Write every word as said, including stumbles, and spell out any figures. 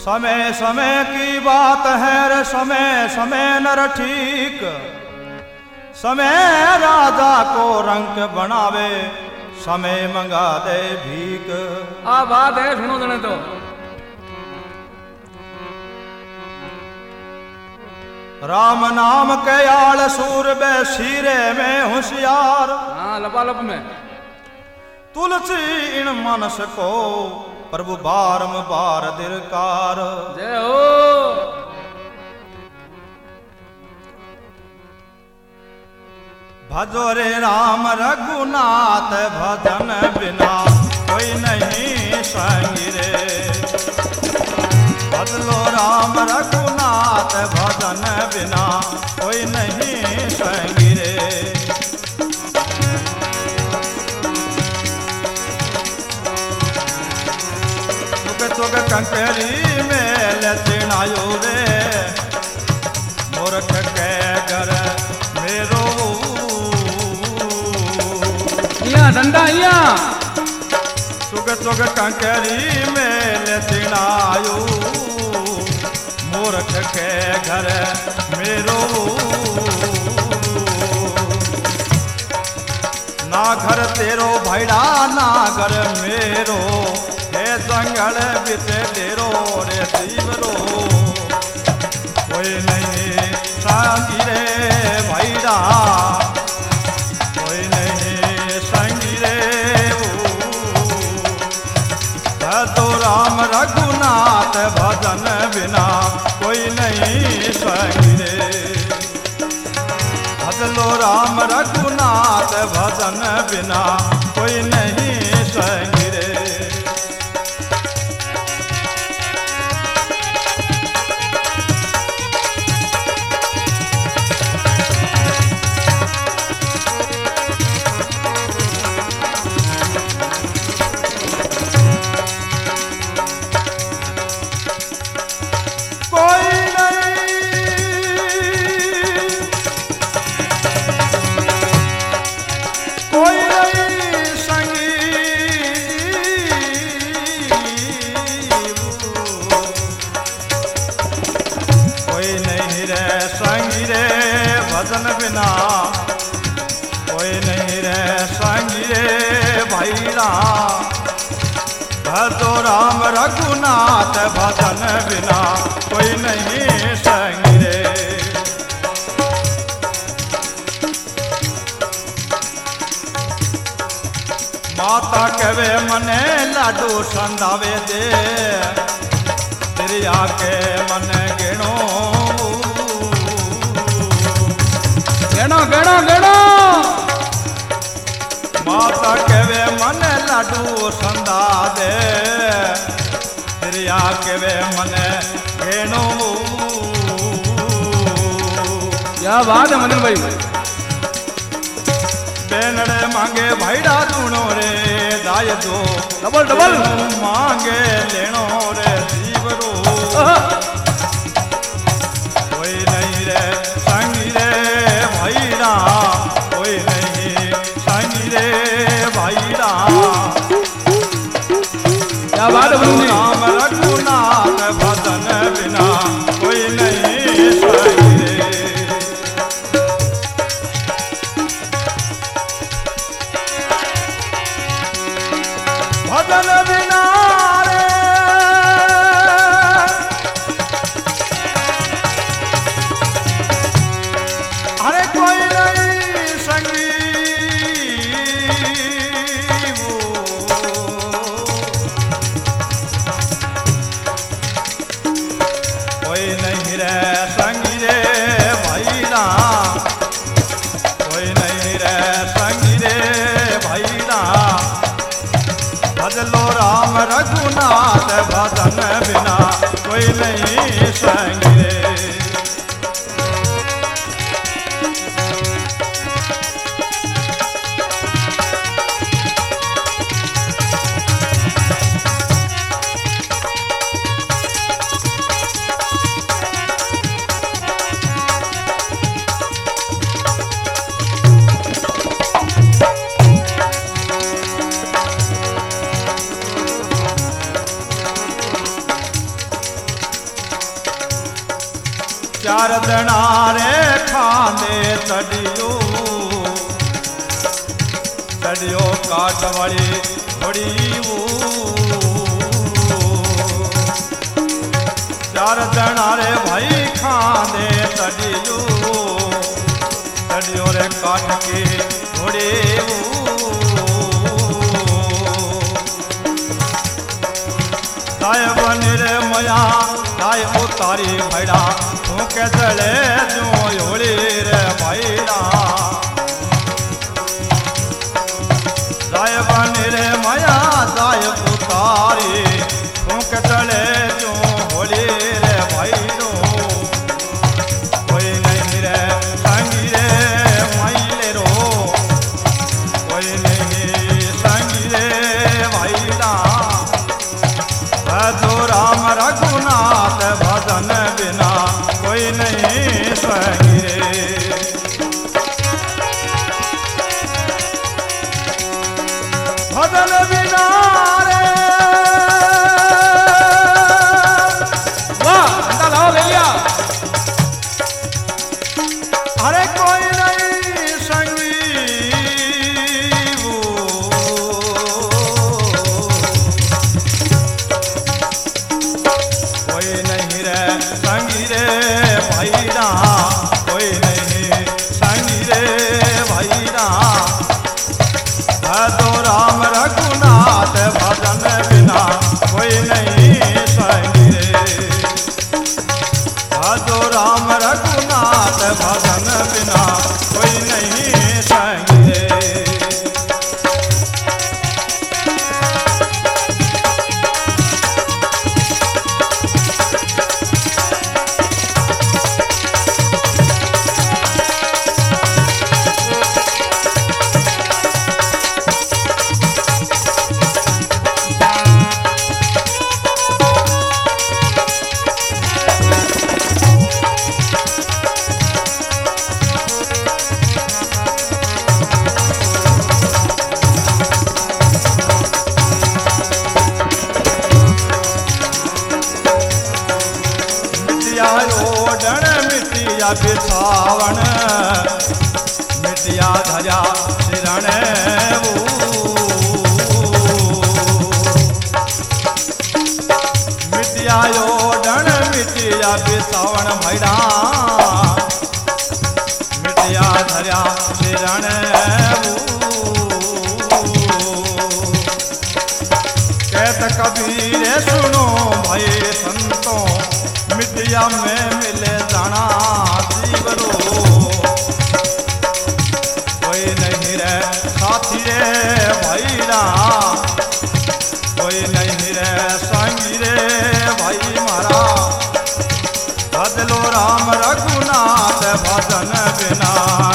समय समय की बात है रे समय समय नर ठीक, समय राजा को रंक बनावे समय मंगा दे भीख। आ बात है सुनो जने तो। राम नाम के आल सूर बे शीरे में होशियार, हाँ लपालप में तुलसी इन मनस को प्रभु बारंबार दिलकार। जय हो। भजो रे राम रघुनाथ भजन बिना कोई नहीं संगी रे। भजलो राम रघुनाथ भजन बिना कोई नहीं संगी रे। तुग कंकरी में लचनायो रे मूर्ख के घर मेरो। यहाँ डंडा यहाँ तुग तुग कंकरी में लचनायो मूर्ख के घर मेरो। ना घर तेरो भैड़ा ना घर मेरो, हे जंगल बिते तेरो रे जीवरो। कोई नहीं संगी रे भैरा, कोई नहीं संगी रे तो राम रघुनाथ भजन बिना कोई नहीं संगी रे। भजलो राम रघुनाथ भजन बिना कोई नहीं संगी रे। भजन बिना कोई नहीं रे संगी रे भैरा। भजो राम रघुनाथ भजन बिना कोई नहीं संगी रे। माता कवे मने लाडू संदावे दे, तिरिया के मन गिणो गणो गणो गणो। माता केवे मन लाडू संदा दे, तिरिया केवे मन घेनो। क्या बात है मदन भाई। बेनड़े मांगे भाईड़ा दूनो रे दाय दो, डबल डबल मांगे लेनो रे जीवरो। कोई नहीं रे संगी रे भैरा, कोई नहीं संगी रे भैरा। क्या बात है बलूनी। राम रघुनाथ भजन बिना कोई नहीं संगी रे। भजन बिना रे अरे कोई नहीं संगी वो। कोई नहीं रे संगी रे भैरा, कोई नहीं रे संगी रे भैरा। भजलो चार दनारे खांदे चढ़ियो चढ़ियो काट वाली घोड़ी वो चार दनारे भाई खांदे चढ़ियो चढ़ियो रे काट के घोड़े वो दाय बनी रे मया दाय उतारी भैड़ा के जले जो होली रे भैड़ा दाय बनी रे मया दाय उतारी के जले जो होली रे भैड़ो कोई नहीं रे संगी रे मैले रो कोई नहीं संगी रे भैड़ा जो राम रघुनाथ भजन बिना कोई नहीं संगी रे भजन बिना रे वाह घंटा लाओ ले लिया अरे कोई नहीं संगी वो कोई नहीं रे संगी रे भैरा कोई नहीं संगी रे भैरा तो राम रघुनाथ भजन बिना कोई नहीं संगी रे तो राम रघुनाथ भजन बिना कोई नहीं संगी रे ओढ़ण मिटिया बिछावन मिटिया धजा सिरण मिटिया ओढ़ण मिटिया बिछावन भैड़ा मिटिया धजा सिरण कहत कबीर सुनो भाई संतों मिटिया में मिले जाना जीवरो कोई नहीं रे साथी रे भैरा कोई नहीं रे संगी रे भाई मारा भजलो राम रघुनाथ भजन बिना